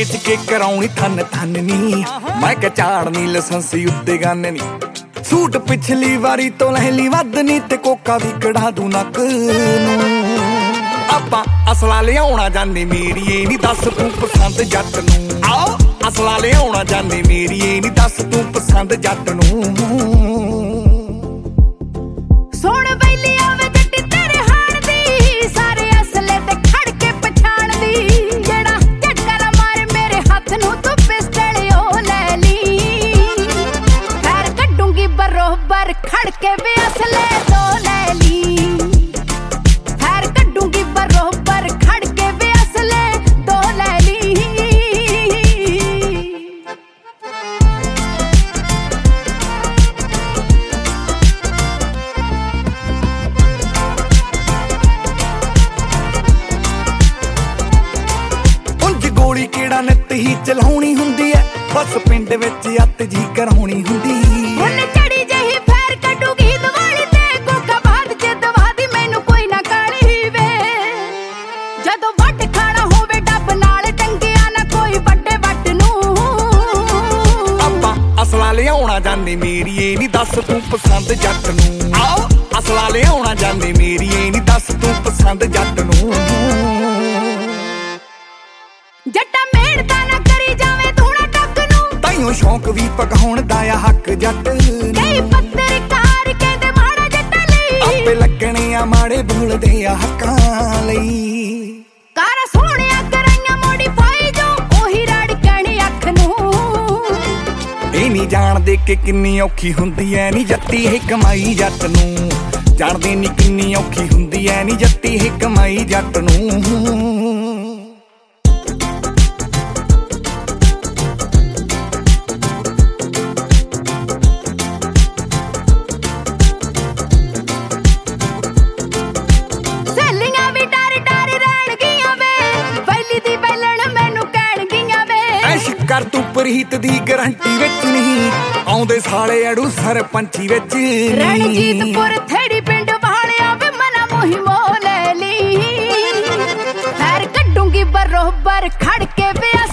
ਵੇਚ ਕੇ ਕਰਾਉਣੀ ਥਨ ਥਨ ਨੀ। ਮੈਂ ਕਿਹਾ ਝਾੜਨੀ ਲਾਇਸੈਂਸ ਉੱਤੇ ਗੰਨ ਨੀ। ਸੂਟ ਪਿਛਲੀ ਵਾਰੀ ਤੋਂ ਲਹਿਲੀ ਵੱਧ ਨੀ ਤੇ ਕੋਕਾ ਵੀ ਕਢਾ ਦੂ ਨੱਕ ਨੂੰ। ਆਪਾਂ ਅਸਲਾ ਲਿਆਉਣਾ ਜਾਂਦੇ ਮੇਰੀਏ ਨੀ ਦੱਸ ਤੂੰ ਪਸੰਦ ਜੱਟ ਨੂੰ। ਆਓ ਅਸਲਾ ਲਿਆਉਣਾ ਜਾਂਦੇ ਮੇਰੀਏ ਨੀ ਦੱਸ ਤੂੰ ਪਸੰਦ ਜੱਟ ਨੂੰ। ਸੁਣ ਬੈਲੀ ਆਵੇ ਜੱਟੀ ਤੇਰੇ ਹਾਣ ਦੀ, ਸਾਰੇ ਅਸਲੇ ਤੇ ਖੜ ਕੇ ਪਛਾਣਦੀ। ਜਿਹੜਾ ਝਟਕਾ ਮਾਰੇ ਮੇਰੇ ਹੱਥ ਨੂੰ ਤੂੰ ਪਿਸਟਲ ਉਹ ਲੈ ਲਈ। ਫੇਰ ਕੱਢੂੰਗੀ ਬਰੋਬਰ ਖੜ ਕੇ ਵੀ ਅਸਲੇ ਤੋਂ ਲੈ ਲਈ। ਫੇਰ ਕੱਢੂੰਗੀ ਬਰੋਬਰ ਖੜ ਕੇ ਵੀ ਅਸਲੇ ਤੋਂ ਲੈ ਲਈ। ਗੋਲੀ ਕਿਹੜਾ ਨਿੱਤ ਹੀ ਚਲਾਉਣੀ ਹੁੰਦੀ ਐ, ਬਸ ਪਿੰਡ ਵਿੱਚ ਅੱਤ ਜੀ ਕਰਾਉਣੀ ਹੁੰਦੀ। ਹੁਣ ਚੜੀ ਜਿਹੀ ਫੇਰ ਕੱਢੂਗੀ ਦੀਵਾਲੀ ਤੇ ਕੋਕਾ ਬਾਦ ਚ ਦਵਾਦੀ ਮੈਨੂੰ ਕੋਈ ਨਾ ਕਾਲੀ ਵੇ। ਜਦੋਂ ਵੱਟ ਖਾਣਾ ਹੋਵੇ ਡੱਬ ਨਾਲ ਟੰਗਿਆ ਨਾ ਕੋਈ ਵੱਡੇ ਵੱਟ ਨੂੰ। ਆਪਾਂ ਅਸਲਾ ਲਿਆਉਣਾ ਜਾਂਦੇ ਮੇਰੀਏ ਨੀ ਦੱਸ ਤੂੰ ਪਸੰਦ ਜੱਟ ਨੂੰ। ਆਓ ਅਸਲਾ ਲਿਆਉਣਾ ਜਾਂਦੇ ਮੇਰੀਏ ਨੀ ਦੱਸ ਤੂੰ ਪਸੰਦ ਜੱਟ ਨੂੰ। ਜੱਟਾ ਮਿਹਨਤਾਂ ਨਾ ਕਰੀ ਜਾਵੇ ਧੂਣਾ ਟੱਕ ਨੂੰ, ਤਾਈਓ ਸ਼ੌਂਕ ਵੀ ਪਕਾਉਣ ਦਾ ਆ ਹੱਕ ਜੱਟ। ਕਈ ਪੱਤਰਕਾਰ ਕਹਿੰਦੇ ਮਾੜਾ ਜੱਟਾਂ ਲਈ, ਆਪੇ ਲੱਗਣੇ ਆ ਮਾੜੇ ਬੋਲਦੇ ਆ ਹੱਕਾਂ ਲਈ। ਕਾਰਾਂ ਸੋਹਣਿਆ ਕਰਾਈਆਂ ਮੋਡੀਫਾਈ ਜੋ ਉਹੀ ਰੜਕਣੀ ਅੱਖ ਨੂੰ। ਇਹ ਨਹੀਂ ਜਾਣਦੇ ਕਿ ਕਿੰਨੀ ਔਖੀ ਹੁੰਦੀ ਐ ਨੀ ਜੱਟੀ ਇਹ ਕਮਾਈ ਜੱਟ ਨੂੰ। ਜਾਣਦੇ ਨੀ ਕਿੰਨੀ ਔਖੀ ਹੁੰਦੀ ਐ ਨੀ ਜੱਟੀ ਇਹ ਕਮਾਈ ਜੱਟ ਨੂੰ। ਕਰ ਤੂੰ ਪ੍ਰੀਤ ਦੀ ਗਰੰਟੀ ਵਿੱਚ ਨਹੀਂ ਆਉਂਦੇ ਸਾਲੇ ਅੜੂ ਸਰਪੰਚੀ ਵਿੱਚ। ਰਣਜੀਤਪੁਰ ਥੇੜੀ ਪਿੰਡ ਵਾਲਿਆ ਵੇ ਮਨਾ ਮੋਹੀ ਮੋ ਲੈ ਲਈ। ਫੇਰ ਕੱਢੂੰਗੀ ਬਰੋਬਰ ਖੜ ਕੇ ਵੇ